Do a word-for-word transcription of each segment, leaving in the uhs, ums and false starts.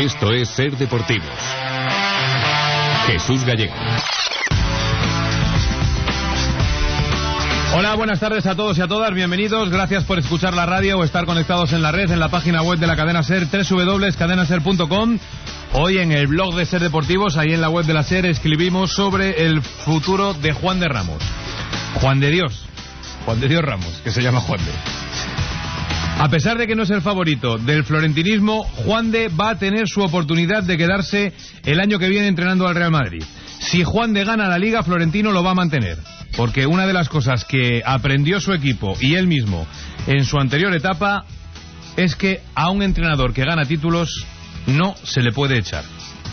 Esto es Ser Deportivos. Jesús Gallego. Hola, buenas tardes a todos y a todas, bienvenidos, gracias por escuchar la radio o estar conectados en la red, en la página web de la cadena SER, doble u doble u doble u punto cadena ser punto com. Hoy en el blog de Ser Deportivos, ahí en la web de la SER, escribimos sobre el futuro de Juan de Ramos. Juan de Dios, Juan de Dios Ramos, que se llama Juan de. A pesar de que no es el favorito del florentinismo, Juan de va a tener su oportunidad de quedarse el año que viene entrenando al Real Madrid. Si Juan de gana la Liga, Florentino lo va a mantener. Porque una de las cosas que aprendió su equipo y él mismo en su anterior etapa es que a un entrenador que gana títulos no se le puede echar.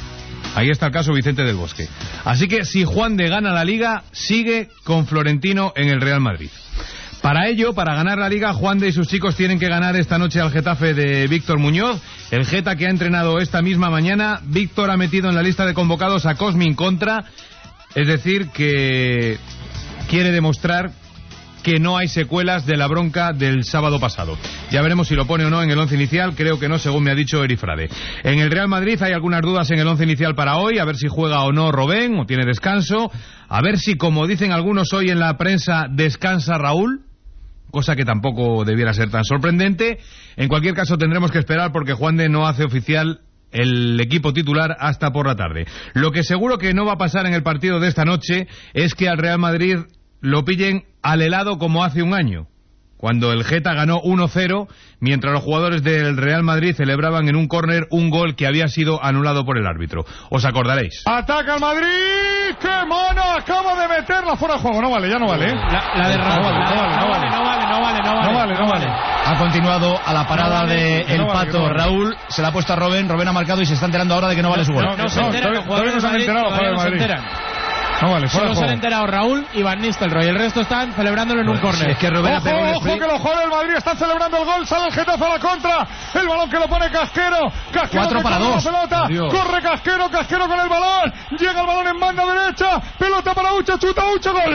Ahí está el caso Vicente del Bosque. Así que si Juan de gana la Liga, sigue con Florentino en el Real Madrid. Para ello, para ganar la Liga, Juan de y sus chicos tienen que ganar esta noche al Getafe de Víctor Muñoz. El Geta que ha entrenado esta misma mañana. Víctor ha metido en la lista de convocados a Cosmin Contra. Es decir, que quiere demostrar que no hay secuelas de la bronca del sábado pasado. Ya veremos si lo pone o no en el once inicial, creo que no, según me ha dicho Eri Frade. En el Real Madrid hay algunas dudas en el once inicial para hoy, a ver si juega o no Robben, o tiene descanso, a ver si, como dicen algunos hoy en la prensa, descansa Raúl, cosa que tampoco debiera ser tan sorprendente. En cualquier caso tendremos que esperar porque Juan de no hace oficial el equipo titular hasta por la tarde. Lo que seguro que no va a pasar en el partido de esta noche es que al Real Madrid lo pillen al helado como hace un año, cuando el Geta ganó uno cero, mientras los jugadores del Real Madrid celebraban en un córner un gol que había sido anulado por el árbitro. Os acordaréis. ¡Ataca el Madrid! ¡Qué mono! Acaba de meterla fuera de juego. No vale, ya no vale, ¿eh? La, la de Raúl. No vale, no vale, no vale, no vale, no vale, no vale. No vale, no vale. Ha continuado a la parada no vale, de no el vale, Pato no vale. Raúl, se la ha puesto a Robben, Robben ha marcado y se está enterando ahora de que no vale su gol. No, No se no, enteran todavía- los jugadores todavía no se han de enterado, Madrid, joder, todavía no se Madrid. enteran. No vale, fuera Solo de se han juego. enterado Raúl y Van Nistelrooy. El resto están celebrándolo en un córner. Es que Robben ha Ojo, pegado un ojo, spray. que los jugadores del Madrid están celebrando el gol. Sale el Getafe a la contra. El balón que lo pone Casquero. Casquero Cuatro que para corre dos. la pelota. Adiós. Corre Casquero. Casquero con el balón. Llega el balón en banda derecha. Pelota para Ucha. Chuta Ucha. Gol.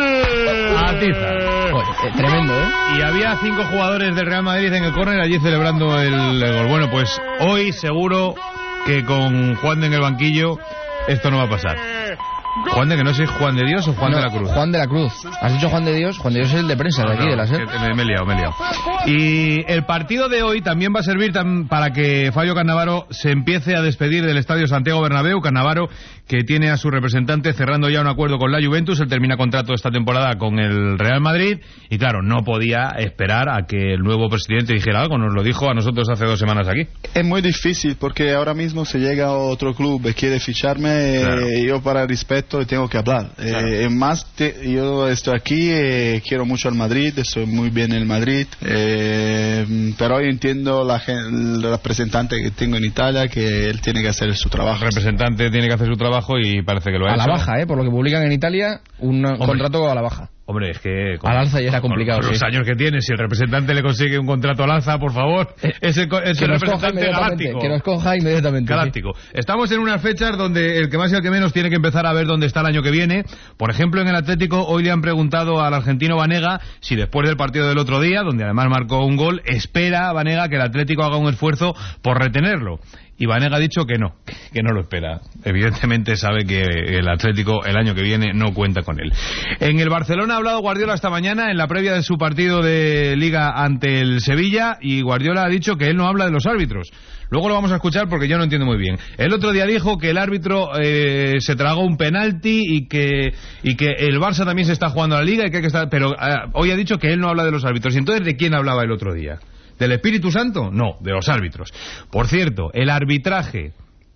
Atiza. Joder, eh, tremendo, ¿eh? Y había cinco jugadores del Real Madrid en el córner allí celebrando el, el gol. Bueno, pues hoy seguro que con Juan de en el banquillo esto no va a pasar. Juan de, que no sé, ¿Juan de Dios o Juan No, de la Cruz? Juan de la Cruz. ¿Has dicho Juan de Dios? Juan de Dios es el de prensa de aquí, No, de la SER. que me, me he liado, me he liado. Y el partido de hoy también va a servir tam, para que Fabio Cannavaro se empiece a despedir del Estadio Santiago Bernabéu. Cannavaro, que tiene a su representante cerrando ya un acuerdo con la Juventus. Él termina contrato esta temporada con el Real Madrid. Y claro, no podía esperar a que el nuevo presidente dijera algo. Nos lo dijo a nosotros hace dos semanas aquí. Es muy difícil porque ahora mismo si llega otro club y quiere ficharme, Claro. eh, yo para respeto tengo que hablar. Claro. Eh, más te- yo estoy aquí, eh, quiero mucho al Madrid, estoy muy bien en el Madrid, eh, pero hoy entiendo la gen- el representante que tengo en Italia que él tiene que hacer su El trabajo. representante tiene que hacer su trabajo y parece que lo ha A la hecho. baja, ¿eh? Por lo que publican en Italia, un contrato a la baja. Hombre, es que... con- Al alza ya era con- complicado, con los sí. años que tiene, si el representante le consigue un contrato al alza, por favor, es el, co- es Que el nos coja representante inmediatamente. galáctico. Que nos coja inmediatamente. sí. Galáctico. Estamos en unas fechas donde el que más y el que menos tiene que empezar a ver dónde está el año que viene. Por ejemplo, en el Atlético hoy le han preguntado al argentino Vanega si después del partido del otro día, donde además marcó un gol, espera Vanega que el Atlético haga un esfuerzo por retenerlo. Y Vanega ha dicho que no, que no lo espera. Evidentemente sabe que el Atlético el año que viene no cuenta con él. En el Barcelona ha hablado Guardiola esta mañana en la previa de su partido de Liga ante el Sevilla, y Guardiola ha dicho que él no habla de los árbitros. Luego lo vamos a escuchar porque yo no entiendo muy bien. El otro día dijo que el árbitro eh, se tragó un penalti y que y que el Barça también se está jugando a la Liga y que hay que estar, pero eh, hoy ha dicho que él no habla de los árbitros. ¿Y entonces de quién hablaba el otro día? ¿Del Espíritu Santo? No, de los árbitros. Por cierto, el arbitraje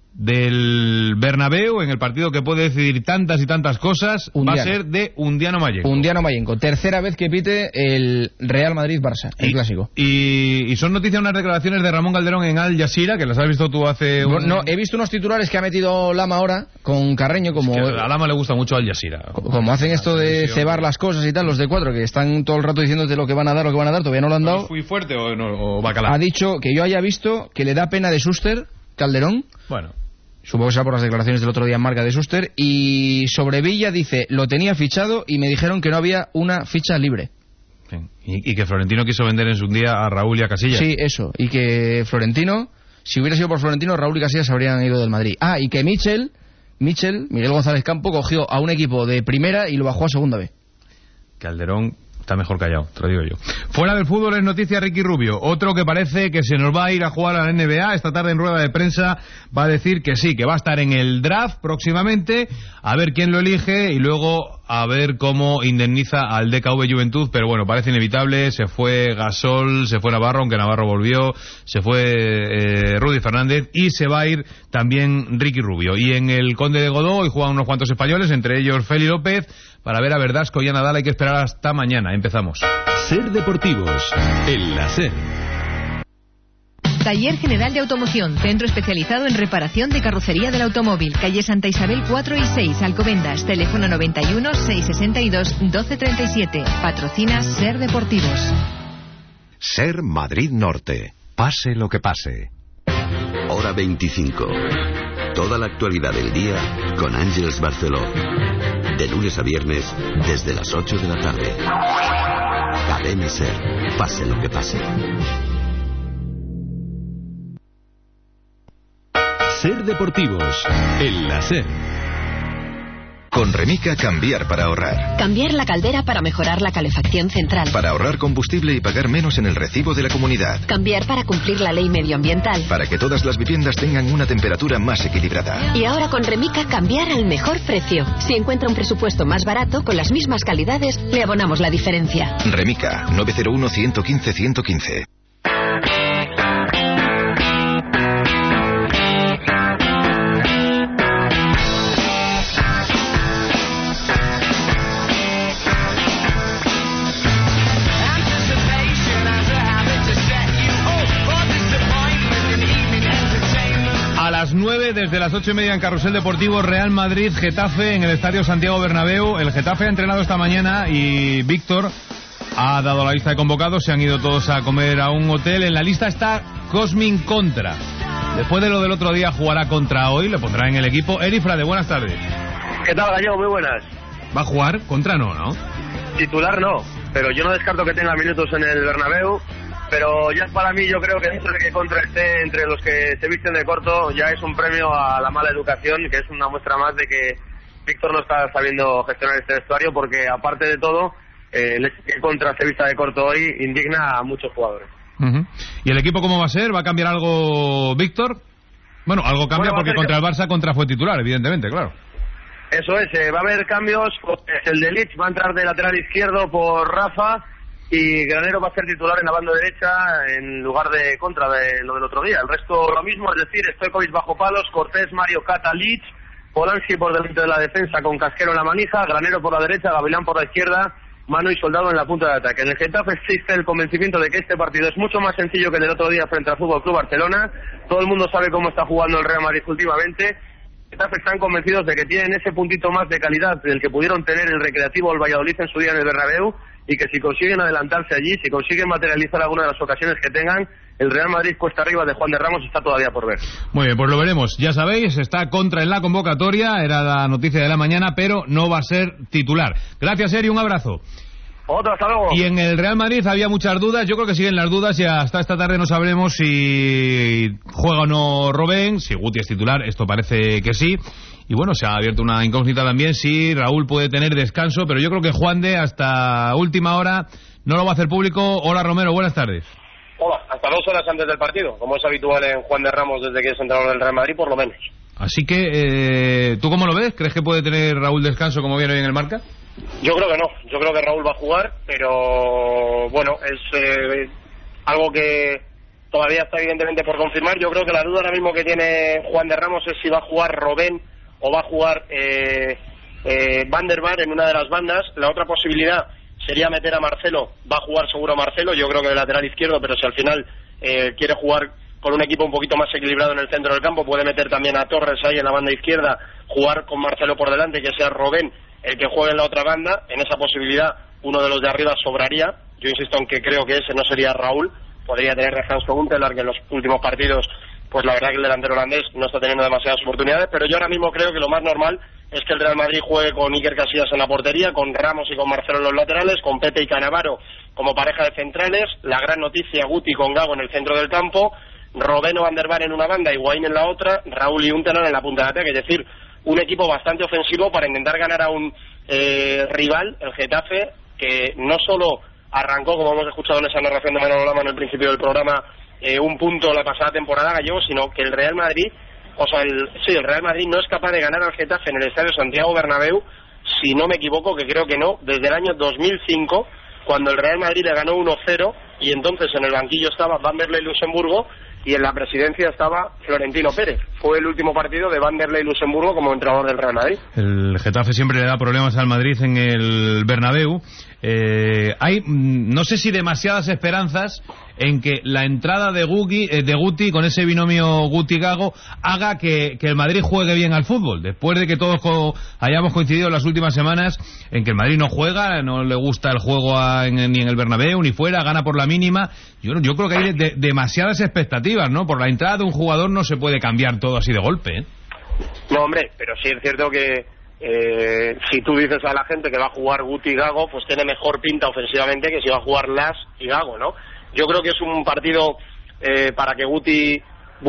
del Bernabéu en el partido que puede decidir tantas y tantas cosas va a Undiano. ser de Undiano Mayenco. Undiano Mayenco. Tercera vez que pite el Real Madrid-Barça, el y, clásico. Y, y son noticias unas declaraciones de Ramón Calderón en Al Jazeera, que las has visto tú hace un... No, he visto unos titulares que ha metido Lama ahora con Carreño, como, Que a Lama le gusta mucho Al Jazeera. como hacen esto de cebar las cosas y tal, los de cuatro, que están todo el rato diciéndote lo que van a dar, lo que van a dar, todavía no lo han dado. ¿Fui fuerte o, no, o bacalao? Ha dicho que yo haya visto que le da pena de Schuster, Calderón. Bueno... Supongo que será por las declaraciones del otro día en marca de Schuster. Y sobre Villa dice, lo tenía fichado y me dijeron que no había una ficha libre. Sí. Y, y que Florentino quiso vender en su día a Raúl y a Casillas. Sí, eso. Y que Florentino si hubiera sido por Florentino, Raúl y Casillas se habrían ido del Madrid. Ah, y que Michel, Michel, Miguel González Campo, cogió a un equipo de primera y lo bajó a segunda B. Calderón está mejor callado, te lo digo yo. Fuera del fútbol es noticia Ricky Rubio, otro que parece que se nos va a ir a jugar a la N B A. Esta tarde en rueda de prensa va a decir que sí, que va a estar en el draft próximamente, a ver quién lo elige y luego a ver cómo indemniza al D K V Juventud, pero bueno, parece inevitable. Se fue Gasol, se fue Navarro, aunque Navarro volvió, se fue eh, Rudy Fernández y se va a ir también Ricky Rubio. Y en el Conde de Godó hoy juegan unos cuantos españoles, entre ellos Feli López, para ver a Verdasco y a Nadal. Hay que esperar hasta mañana. Empezamos. Ser Deportivos, en la SER. Taller General de Automoción, centro especializado en reparación de carrocería del automóvil, calle Santa Isabel cuatro y seis, Alcobendas, teléfono noventa y uno, seiscientos sesenta y dos, doce treinta y siete. Patrocina Ser Deportivos. Ser Madrid Norte, pase lo que pase. Hora veinticinco. Toda la actualidad del día con Ángeles Barceló. De lunes a viernes, desde las ocho de la tarde. Cadena Ser, pase lo que pase. Ser Deportivos, en la SER. Con Remica, cambiar para ahorrar. Cambiar la caldera para mejorar la calefacción central. Para ahorrar combustible y pagar menos en el recibo de la comunidad. Cambiar para cumplir la ley medioambiental. Para que todas las viviendas tengan una temperatura más equilibrada. Y ahora con Remica, cambiar al mejor precio. Si encuentra un presupuesto más barato, con las mismas calidades, le abonamos la diferencia. Remica, nueve cero uno, uno uno cero, uno uno uno. A las nueve, desde las ocho y media en Carrusel Deportivo, Real Madrid, Getafe en el Estadio Santiago Bernabéu. El Getafe ha entrenado esta mañana y Víctor ha dado la lista de convocados. Se han ido todos a comer a un hotel. En la lista está Cosmin Contra. Después de lo del otro día, jugará Contra hoy. Le pondrá en el equipo. Eri Frade, buenas tardes. ¿Qué tal, Gallego? Muy buenas. ¿Va a jugar? Contra no, ¿no? Titular no, pero yo no descarto que tenga minutos en el Bernabéu. Pero ya para mí, yo creo que el hecho de que Contra esté entre los que se visten de corto ya es un premio a la mala educación, que es una muestra más de que Víctor no está sabiendo gestionar este vestuario, porque aparte de todo, eh, el hecho de que Contra se vista de corto hoy indigna a muchos jugadores. Uh-huh. ¿Y el equipo cómo va a ser? ¿Va a cambiar algo Víctor? Bueno, algo cambia bueno, porque contra el Barça Contra fue titular, evidentemente, claro. Eso es, eh, va a haber cambios. Pues el de Lich va a entrar de lateral izquierdo por Rafa, y Granero va a ser titular en la banda derecha en lugar de Contra de lo del otro día. El resto lo mismo, es decir, Stojkovic bajo palos, Cortés, Mario, Cata, Lich, Polanski por delante de la defensa con Casquero en la manija, Granero por la derecha, Gavilán por la izquierda, Manu y Soldado en la punta de ataque. En el Getafe existe el convencimiento de que este partido es mucho más sencillo que el del otro día frente al Fútbol Club Barcelona. Todo el mundo sabe cómo está jugando el Real Madrid últimamente. Getafe están convencidos de que tienen ese puntito más de calidad del que pudieron tener el Recreativo o el Valladolid en su día en el Bernabéu, y que si consiguen adelantarse allí, si consiguen materializar alguna de las ocasiones que tengan, el Real Madrid cuesta arriba de Juan de Ramos está todavía por ver. Muy bien, pues lo veremos. Ya sabéis, está Contra en la convocatoria, era la noticia de la mañana, pero no va a ser titular. Gracias, Eri, un abrazo. Otro, hasta luego. Y en el Real Madrid había muchas dudas, yo creo que siguen las dudas y hasta esta tarde no sabremos si juega o no Robben, si Guti es titular, esto parece que sí. Y bueno, se ha abierto una incógnita también si Raúl puede tener descanso, pero yo creo que Juan de hasta última hora no lo va a hacer público. Hola Romero, buenas tardes. Hola, hasta dos horas antes del partido, como es habitual en Juan de Ramos desde que es entrenador del Real Madrid, por lo menos. Así que, eh, ¿tú cómo lo ves? ¿Crees que puede tener Raúl descanso como viene hoy en el Marca? Yo creo que no, yo creo que Raúl va a jugar, pero bueno, es eh, algo que todavía está evidentemente por confirmar. Yo creo que la duda ahora mismo que tiene Juan de Ramos es si va a jugar Robben o va a jugar eh, eh, Van der Vaart en una de las bandas. La otra posibilidad sería meter a Marcelo, va a jugar seguro Marcelo, yo creo que de lateral izquierdo, pero si al final eh, quiere jugar con un equipo un poquito más equilibrado en el centro del campo, puede meter también a Torres ahí en la banda izquierda, jugar con Marcelo por delante, que sea Robben el que juegue en la otra banda. En esa posibilidad uno de los de arriba sobraría. Yo insisto en que creo que ese no sería Raúl, podría tener a Hans Huntelaar, que en los últimos partidos pues la verdad que el delantero holandés no está teniendo demasiadas oportunidades, pero yo ahora mismo creo que lo más normal es que el Real Madrid juegue con Iker Casillas en la portería, con Ramos y con Marcelo en los laterales, con Pepe y Cannavaro como pareja de centrales, la gran noticia Guti con Gago en el centro del campo, Robeno Van der Vaart en una banda, Higuaín en la otra, Raúl y Untenan en la punta de ataque, es decir, un equipo bastante ofensivo para intentar ganar a un eh, rival, el Getafe, que no solo arrancó, como hemos escuchado en esa narración de Manolo Lama en el principio del programa, eh, un punto la pasada temporada, Gallego, sino que el Real Madrid, o sea, el, sí, el Real Madrid no es capaz de ganar al Getafe en el Estadio Santiago Bernabéu, si no me equivoco, que creo que no, desde el año dos mil cinco, cuando el Real Madrid le ganó uno cero, y entonces en el banquillo estaba Vanderlei Luxemburgo, y en la presidencia estaba Florentino Pérez. Fue el último partido de Vanderlei Luxemburgo como entrenador del Real Madrid. El Getafe siempre le da problemas al Madrid en el Bernabéu. Eh, hay, no sé si demasiadas esperanzas en que la entrada de Guti, eh, de Guti con ese binomio Guti-Gago haga que, que el Madrid juegue bien al fútbol, después de que todos co hayamos coincidido en las últimas semanas en que el Madrid no juega, no le gusta el juego a, en, ni en el Bernabéu ni fuera, gana por la mínima. Yo, yo creo que hay de, de, demasiadas expectativas, ¿no? Por la entrada de un jugador no se puede cambiar todo así de golpe, ¿eh? No, hombre, pero sí es cierto que Eh, si tú dices a la gente que va a jugar Guti y Gago, pues tiene mejor pinta ofensivamente que si va a jugar Las y Gago, ¿no? Yo creo que es un partido eh, para que Guti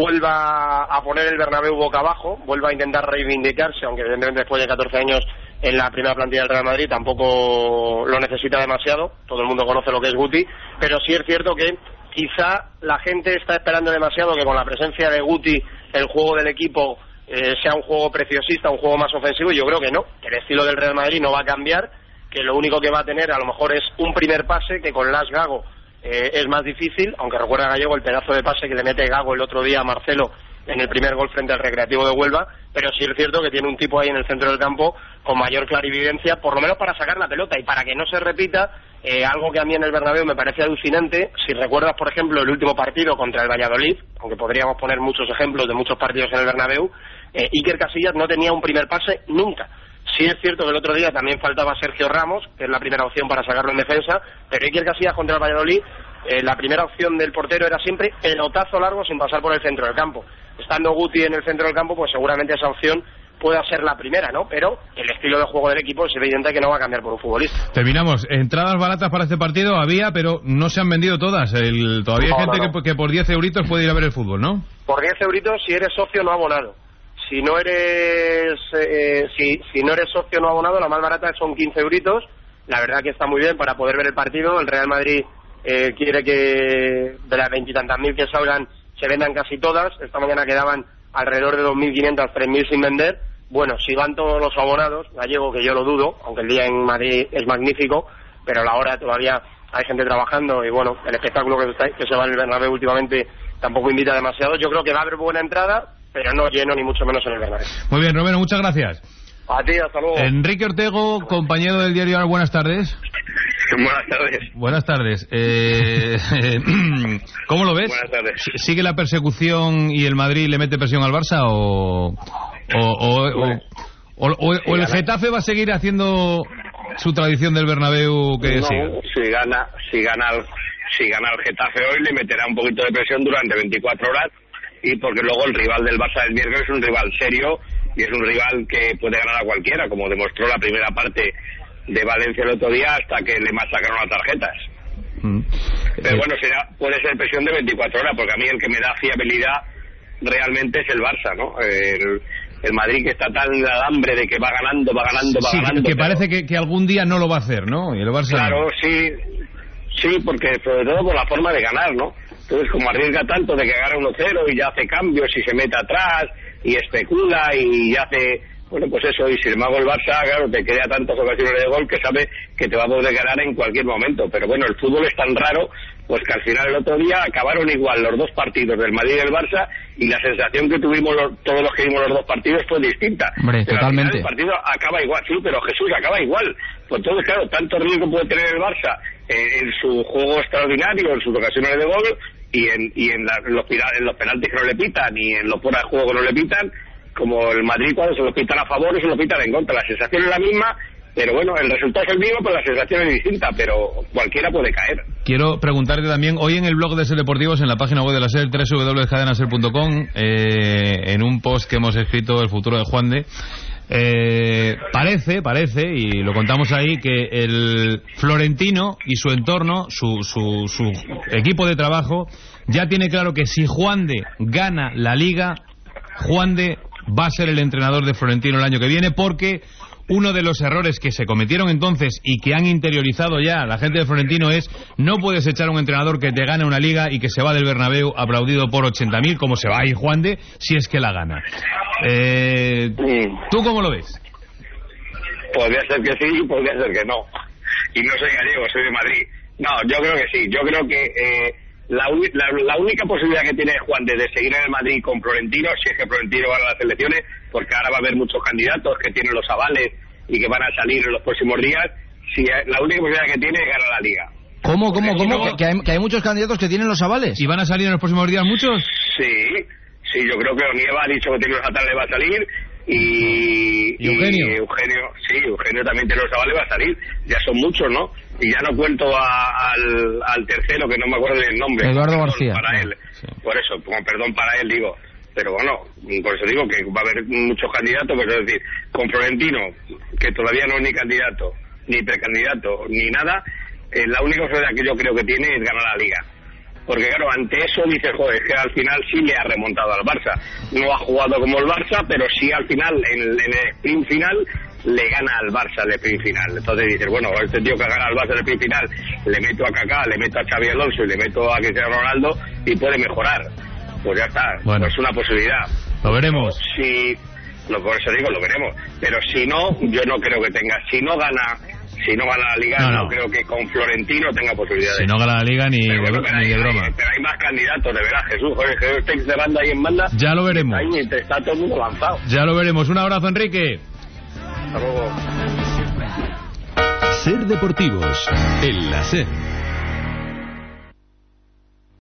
vuelva a poner el Bernabéu boca abajo, vuelva a intentar reivindicarse, aunque evidentemente después de catorce años en la primera plantilla del Real Madrid tampoco lo necesita demasiado, todo el mundo conoce lo que es Guti, pero sí es cierto que quizá la gente está esperando demasiado que con la presencia de Guti el juego del equipo Eh, sea un juego preciosista, un juego más ofensivo, y yo creo que no, que el estilo del Real Madrid no va a cambiar, que lo único que va a tener a lo mejor es un primer pase, que con Las Gago eh, es más difícil, aunque recuerda Gallego el pedazo de pase que le mete Gago el otro día a Marcelo en el primer gol frente al Recreativo de Huelva, pero sí es cierto que tiene un tipo ahí en el centro del campo con mayor clarividencia, por lo menos para sacar la pelota, y para que no se repita eh, algo que a mí en el Bernabéu me parece alucinante. Si recuerdas, por ejemplo, el último partido contra el Valladolid, aunque podríamos poner muchos ejemplos de muchos partidos en el Bernabéu, Eh, Iker Casillas no tenía un primer pase nunca. Sí es cierto que el otro día también faltaba Sergio Ramos, que es la primera opción para sacarlo en defensa, pero Iker Casillas contra el Valladolid, eh, la primera opción del portero era siempre pelotazo largo sin pasar por el centro del campo. Estando Guti en el centro del campo, pues seguramente esa opción pueda ser la primera, ¿no? Pero el estilo de juego del equipo es evidente que no va a cambiar por un futbolista. Terminamos. Entradas baratas para este partido había, pero no se han vendido todas. El, todavía hay no, gente no, no. Que, que por diez euritos puede ir a ver el fútbol, ¿no? Por diez euritos si eres socio no abonado. Si no eres eh, si, si no eres socio no abonado, la más barata son quince euritos. La verdad que está muy bien para poder ver el partido. El Real Madrid eh, quiere que de las veintitantas mil que salgan se vendan casi todas. Esta mañana quedaban alrededor de dos mil quinientas, tres mil sin vender. Bueno, si van todos los abonados, Gallego, que yo lo dudo, aunque el día en Madrid es magnífico, pero a la hora todavía hay gente trabajando y bueno, el espectáculo que, está, que se va en el Bernabéu últimamente tampoco invita demasiado. Yo creo que va a haber buena entrada, pero no lleno ni mucho menos en el Bernabéu. Muy bien, Romero, muchas gracias. A ti, hasta luego. Enrique Ortego, compañero del diario Ar, buenas tardes. Buenas tardes. Buenas tardes. Eh, ¿Cómo lo ves? Buenas tardes. ¿Sigue la persecución y el Madrid le mete presión al Barça o o, o, o, o, o, o el Getafe va a seguir haciendo su tradición del Bernabéu que no, sigue? Si gana, si gana, el, si gana el Getafe hoy le meterá un poquito de presión durante veinticuatro horas. Y porque luego el rival del Barça del miércoles es un rival serio y es un rival que puede ganar a cualquiera, como demostró la primera parte de Valencia el otro día hasta que le masacaron las tarjetas. Mm. Pero bueno, será, puede ser presión de veinticuatro horas, porque a mí el que me da fiabilidad realmente es el Barça, ¿no? El, el Madrid que está tan en el hambre de que va ganando, va ganando, va sí, ganando. Que pero... parece que, que algún día no lo va a hacer, ¿no? Y el Barça claro, no. sí, sí, porque sobre todo por la forma de ganar, ¿no? Entonces, como arriesga tanto de que gana uno cero y ya hace cambios y se mete atrás y especula y hace, bueno, pues eso, y sin embargo el Barça, claro, te crea tantas ocasiones de gol que sabe que te va a poder ganar en cualquier momento. Pero bueno, el fútbol es tan raro, pues que al final el otro día acabaron igual los dos partidos del Madrid y del Barça, y la sensación que tuvimos los, todos los que vimos los dos partidos fue distinta. Hombre, pero totalmente. Al final el partido acaba igual, sí, pero Jesús acaba igual. Pues entonces, claro, tanto riesgo puede tener el Barça eh, en su juego extraordinario, en sus ocasiones de gol, y en, y en, la, en, los, en los penaltis que no le pitan y en los fuera de juego que no le pitan, como el Madrid cuando se lo pitan a favor y se lo pitan en contra. La sensación es la misma, pero bueno, el resultado es el mismo, pero la sensación es distinta, pero cualquiera puede caer. Quiero preguntarte también, hoy en el blog de Ser Deportivos, en la página web de la SER, doble u doble u doble u punto cadena ser punto com, eh, en un post que hemos escrito, El futuro de Juande, eh, parece, parece, y lo contamos ahí, que el Florentino y su entorno, su, su, su equipo de trabajo, ya tiene claro que si Juan de gana la Liga, Juan de va a ser el entrenador de Florentino el año que viene, porque uno de los errores que se cometieron entonces y que han interiorizado ya la gente de Florentino es: no puedes echar a un entrenador que te gane una Liga y que se va del Bernabéu aplaudido por ochenta mil, como se va a ir Juan de, si es que la gana. Eh, ¿Tú cómo lo ves? Podría ser que sí, podría ser que no. Y no soy gallego, soy de Madrid. No, yo creo que sí. Yo creo que eh, la, la, la única posibilidad que tiene Juan de, de seguir en el Madrid con Florentino, si es que Florentino gana las elecciones, porque ahora va a haber muchos candidatos que tienen los avales y que van a salir en los próximos días, si la única posibilidad que tiene es ganar la Liga. ¿Cómo, cómo, cómo? ¿Que, que, hay, ¿Que hay muchos candidatos que tienen los avales? ¿Y van a salir en los próximos días muchos? Sí, sí, yo creo que Onieva ha dicho que tiene los avales, va a salir. Y, ¿Y Eugenio? y Eugenio, sí, Eugenio también tiene los avales, va a salir. Ya son muchos, ¿no? Y ya no cuento a, al, al tercero, que no me acuerdo del nombre. Eduardo perdón García. Para él. Sí. Por eso, como perdón para él, digo. Pero bueno, por eso digo que va a haber muchos candidatos, pues es decir, con Florentino, que todavía no es ni candidato, ni precandidato, ni nada, eh, la única posibilidad que yo creo que tiene es ganar la Liga. Porque claro, ante eso dices, joder, que al final sí le ha remontado al Barça. No ha jugado como el Barça, pero sí al final, en, en el sprint final, le gana al Barça el sprint final. Entonces dices, bueno, este tío que gana al Barça el sprint final, le meto a Kaká, le meto a Xabi Alonso y le meto a Cristiano Ronaldo y puede mejorar. Pues ya está, bueno, pues es una posibilidad. Lo veremos. Si, lo, por eso digo, lo veremos. Pero si no, yo no creo que tenga. Si no gana... Si no gana la Liga, no, no. no creo que con Florentino tenga posibilidades. Si no gana la Liga, ni, de, bueno, ni hay, de broma. Hay, pero hay más candidatos, de verdad, Jesús. Joder, que estáis de banda ahí en banda. Ya lo veremos. Ahí está todo el mundo lanzado. Ya lo veremos. Un abrazo, Enrique. Hasta luego. Ser Deportivos, en la SER.